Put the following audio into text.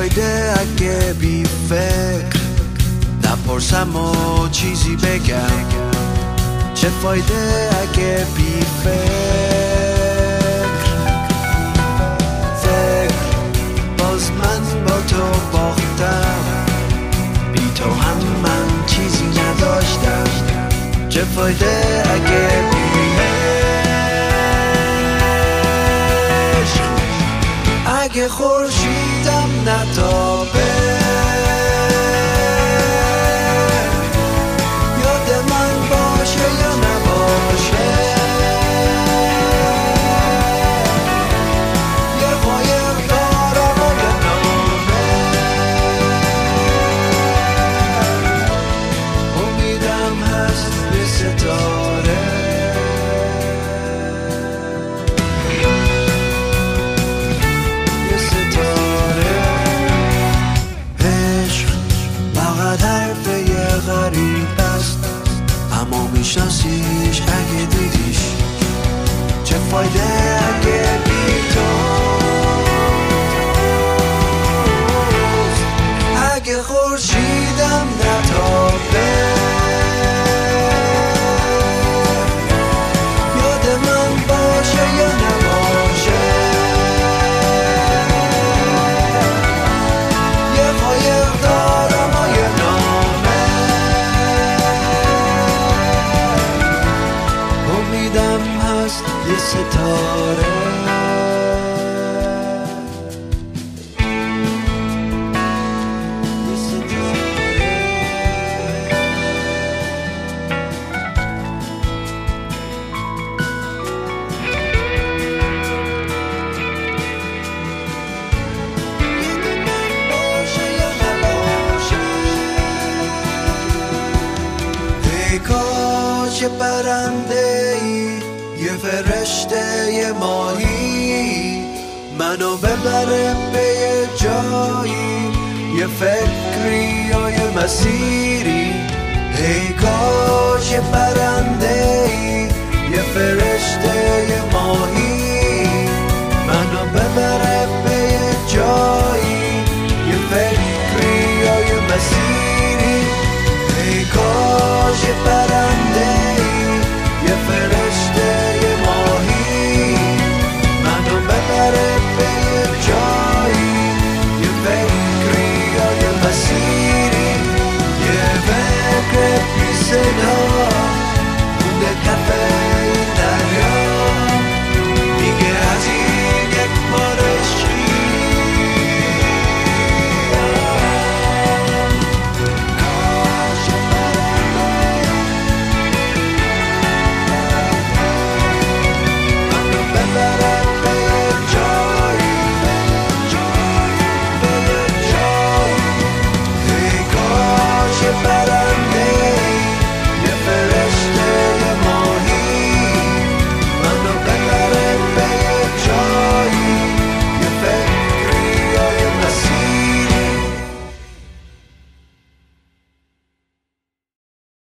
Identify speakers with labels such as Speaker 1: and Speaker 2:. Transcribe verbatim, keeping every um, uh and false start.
Speaker 1: فایده اگه بی فکر نپرسم و چیزی بگم؟ چه فایده اگه بی فکر فکر باز من با تو باختم، بی تو هم من چیزی نداشتم. چه فایده اگه بی عشق، اگه خورشیدم نتابه، یاد من باشه یا نباشه، یه قایق دارم و یه نامه، امیدم هست یه ستاره. غریب است اما میشناسیش اگه دیدیش. چه فایده اگه بی تو، اگه خورشیدم نتابه، یاد من باشه یا نباشه، یه قایق دارم و یه نامه، امیدم هست یه ستاره. یه پرنده ای، یه فرشته، یه ماهی، منو ببره به یه جایی، یه فکری یا یه مسیری. ای کاش یه پرنده ای، یه فرشته، یه ماهی، منو ببره به یه جایی، یه فکری یا یه مسیری. ای کاش یه پرنده ای، یه فرشته، یه ماهی، منو ببره به یه جایی، یه فکری یا یه مسیری. یه فکر بی صدا مونده کفه